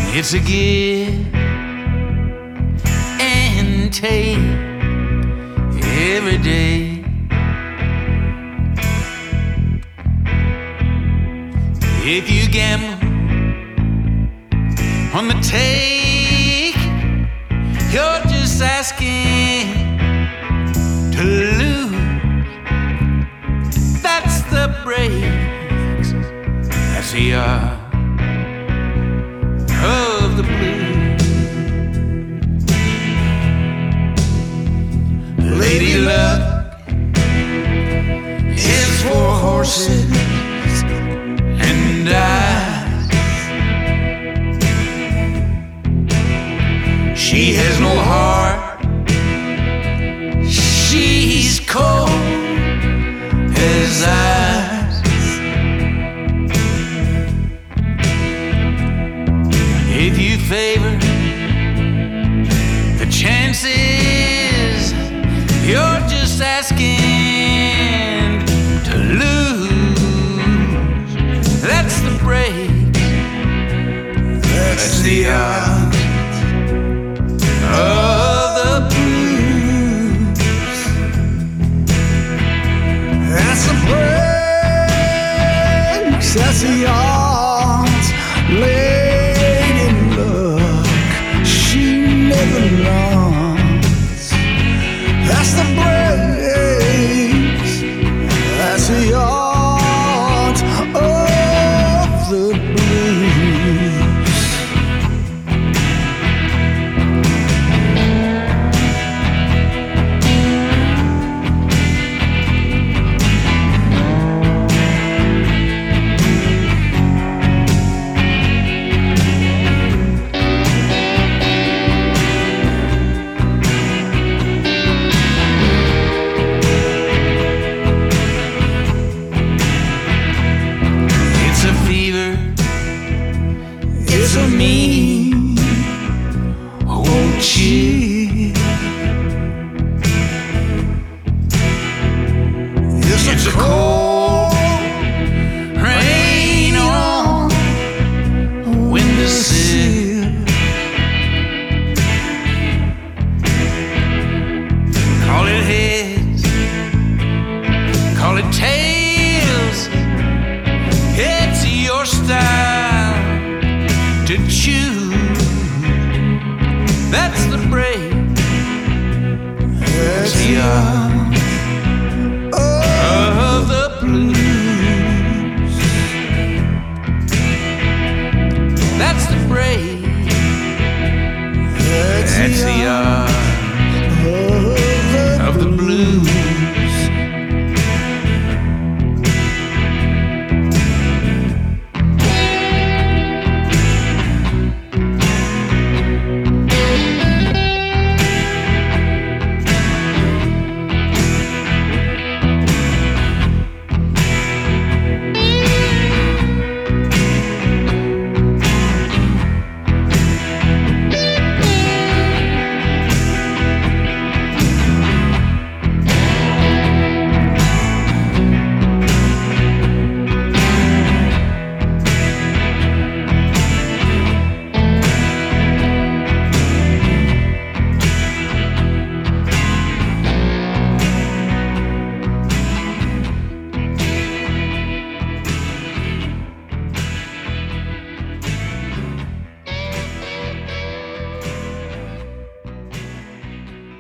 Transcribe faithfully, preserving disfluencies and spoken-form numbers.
It's a give and take every day. If you gamble on the take, you're just asking to lose. That's the breaks. That's the art of the blues. Lady luck is for horses and eyes. She has no heart. She's cold as ice. If you favor the chances, you're just asking to lose. That's the break. That's the art of the blues. That's the break. That's the art. Lady luck, she never lost. That's the breaks. That's the art of the blues. It's a mean old chill. It's, It's a cold rain on a windowsill. Call it heads, call it tails. It's your style to choose. That's the break. That's the art of the blues. That's the break.